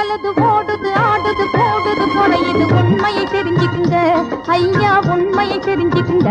சுழலுது ஓடுது ஆடுது போடுது குறையுது உண்மையை தெரிஞ்சுக்குங்க ஐயா உண்மையை தெரிஞ்சுக்குங்க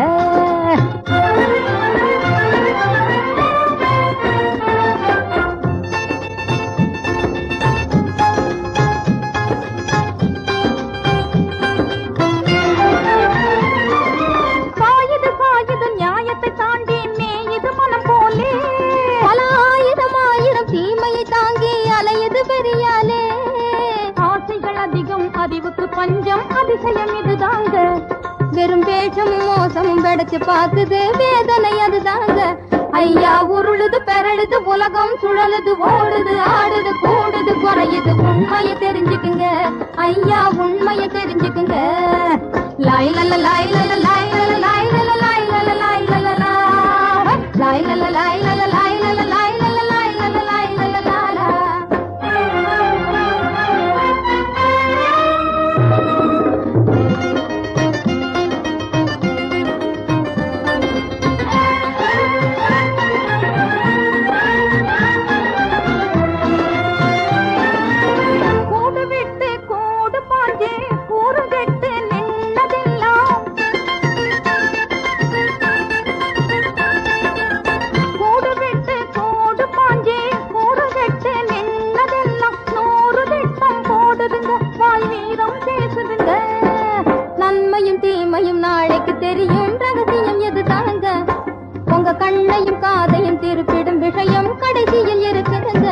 அறிவுக்கு பஞ்சம் அதிசயம் இதுதாங்க வெறும் வேஷமும் மோசமும் வெடைச்சு பார்க்குது வேதனை அதுதாங்க ஐயா உருளுது பெறழுது உலகம் சுழலுது ஓடுது ஆடுது கூடுது குறையுது உண்மையை தெரிஞ்சுக்குங்க ஐயா உண்மையை தெரிஞ்சுக்குங்க லாய்லல லாய்லல லாய்லல லாய்லல லாய்லல லாய்லல லாய்லல லாய்லல லாய்லல லாய்லல லாய்லல லாய்லல லாலா நன்மையும் தீமையும் நாளைக்கு தெரியும் ரகசியம் எது தாங்க உங்க கண்ணையும் காதையும் திருப்பிடும் விஷயம் கடைசியில் இருக்குதுங்க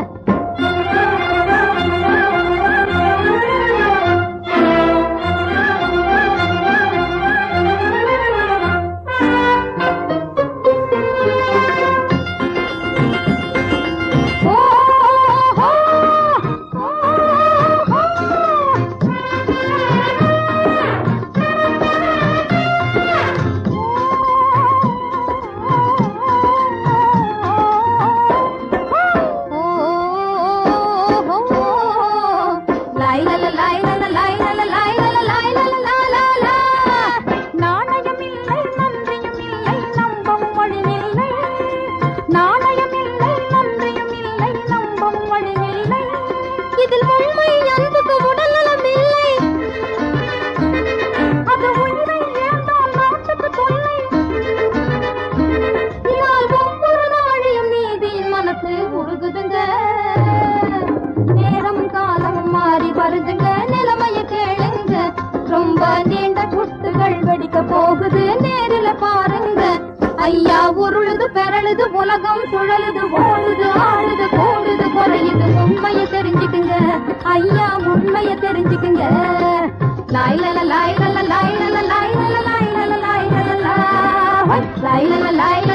நேரம் காலம் மாறி வருதுங்க நிலைமைய கேளுங்க ரொம்ப நீண்ட குட்டுகள் வெடிக்க போகுது நேரில பாருங்க ஐயா உருளுது பெறழுது உலகம் சுழலுது ஓடுது ஆடுது கூடுது குறையுது உண்மையை தெரிஞ்சுக்குங்க ஐயா உண்மையை தெரிஞ்சுக்குங்க லாய்லல லாய்லல லாய்லல லாய்லல லாய்லல லாய்லல லாய்லல லாய்